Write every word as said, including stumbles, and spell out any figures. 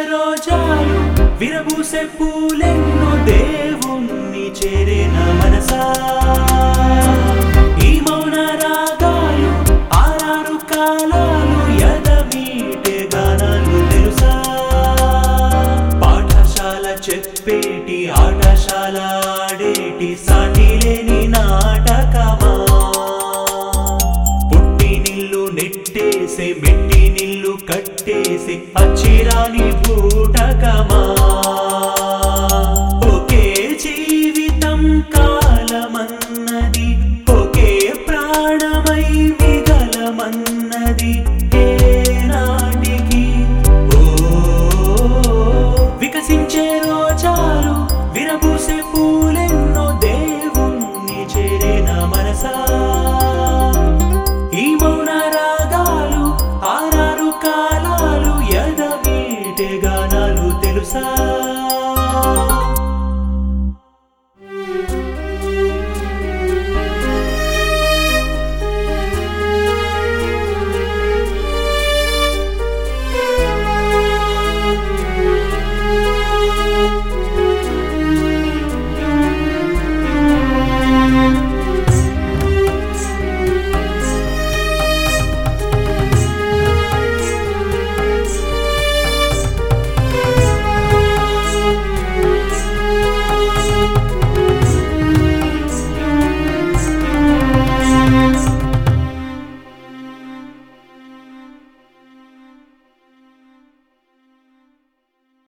రోజాలు విరబూసే పూలెన్నో దేవుణ్ణి చేరేన మనసా ఈ మౌన రాగాలు ఆరారు కాలాలు ఎదమీటే గానాలు తెలుసా పాఠశాల చెప్పేటి ఆటశాల ఆడేటి సాటి లేని నాటకమా పుట్టి నిల్లు నెట్టేసి మెట్టి నిల్లు కట్టేసి అచ్చిరాని భూటకమా ఒకే జీవితం కాలమన్నది ఒకే ప్రాణమై మిగలమన్నది ఏనాటికి ఓ వికసించే రోజాలు విరబూసే పూలెన్నో దేవుణ్ణి చేరేన మనసా ఈ మౌన రాగాలు ఆరారు కాలాలు ఎదమీటెగా